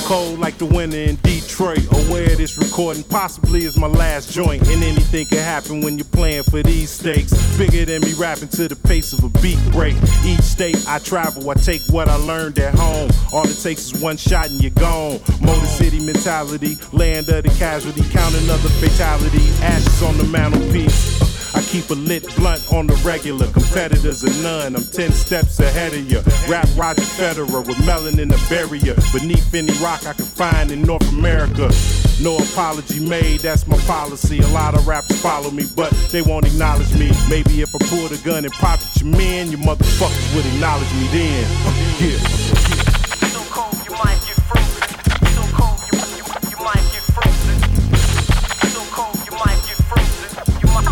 cold like the winter in Detroit. Aware this recording possibly is my last joint. And anything can happen when you're playing for these stakes. Bigger than me rapping to the pace of a beat break. Each state I travel, I take what I learned at home. All it takes is one shot and you're gone. Motor City mentality, land of the casualty, counting other fatality. Ashes on the mantelpiece. I keep a lit blunt on the regular. Competitors are none, I'm 10 steps ahead of you. Rap Roger Federer with melanin a barrier. Beneath any rock I can find in North America. No apology made, that's my policy. A lot of raps follow me, but they won't acknowledge me. Maybe if I pulled a gun and popped at your man, you motherfuckers would acknowledge me then. Yeah. So cold you might get frozen. So cold you might get frozen. So cold you might get frozen. You might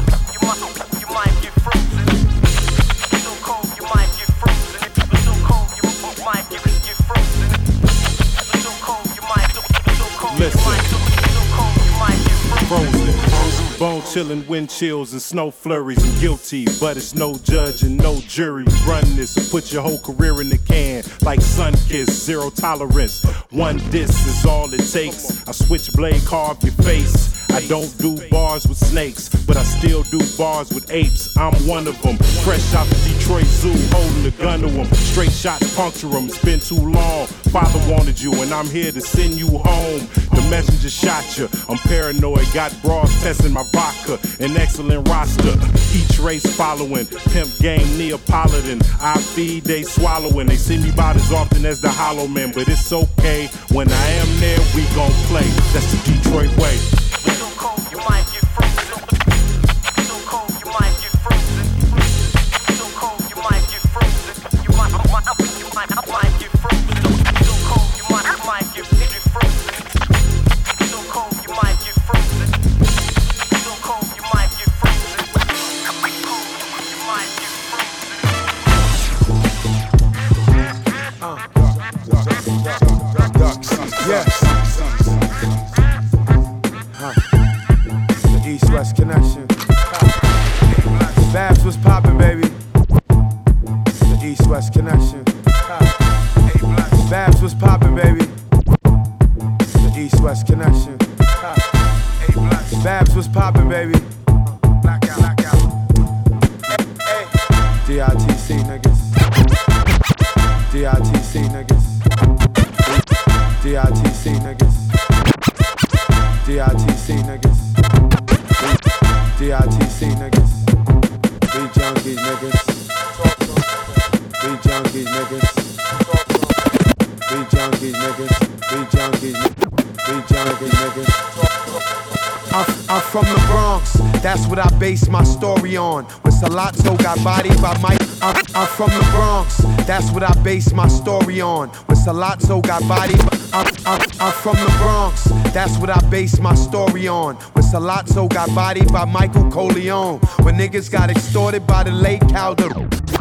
get frozen. So cold you might get frozen. So cold you might get frozen. So cold you might. So cold you might. So cold you might get frozen. Bone chillin', wind chills and snow flurries. I'm guilty, but it's no judge and no jury. Run this and put your whole career in the can. Like Sunkiss, zero tolerance. One diss is all it takes. I switchblade carve your face. I don't do bars with snakes, but I still do bars with apes. I'm one of them. Fresh out the Detroit Zoo, holding a gun to them. Straight shots puncture them. It's been too long. Father wanted you, and I'm here to send you home. The messenger shot you. I'm paranoid. Got bras testing my vodka. An excellent roster. Each race following. Pimp game Neapolitan. I feed, they swallowing. They see me about as often as the Hollow Man, but it's okay. When I am there, we gon' play. That's the Detroit way. So cold you might get frozen. So cold you might get frozen. So cold you might get frozen. You might get frozen. So cold you might get frozen. So cold you might get frozen. So cold you might get frozen. You might get frozen. Yes. The East-West connection. Babs was poppin', baby. The East-West connection. Babs was poppin', baby. The East-West connection. Babs was poppin', baby. DITC niggas. DITC niggas. DITC niggas. DITC niggas. DITC niggas. Be junkies niggas. Be junkies niggas. Be junkies niggas. Be junkies niggas. Be junkies niggas. I'm from the Bronx, that's what I base my story on. When Salazzo got bodied by Mike. I'm from the Bronx, that's what I base my story on. When Salazzo got bodied. I'm from the Bronx, that's what I base my story on. When Salazzo got bodied by Michael Corleone. When niggas got extorted by the late Calderon.